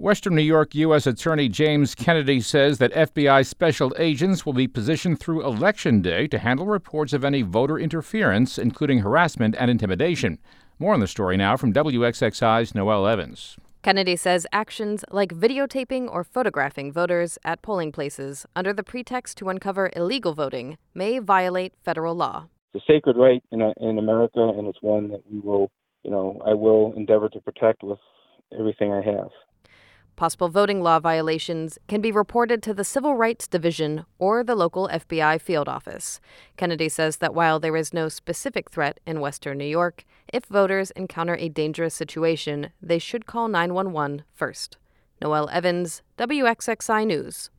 Western New York U.S. Attorney James Kennedy says that FBI special agents will be positioned through Election Day to handle reports of any voter interference, including harassment and intimidation. More on the story now from WXXI's Noelle Evans. Kennedy says actions like videotaping or photographing voters at polling places under the pretext to uncover illegal voting may violate federal law. It's a sacred right in America, and it's one that I will endeavor to protect with everything I have. Possible voting law violations can be reported to the Civil Rights Division or the local FBI field office. Kennedy says that while there is no specific threat in Western New York, if voters encounter a dangerous situation, they should call 911 first. Noelle Evans, WXXI News.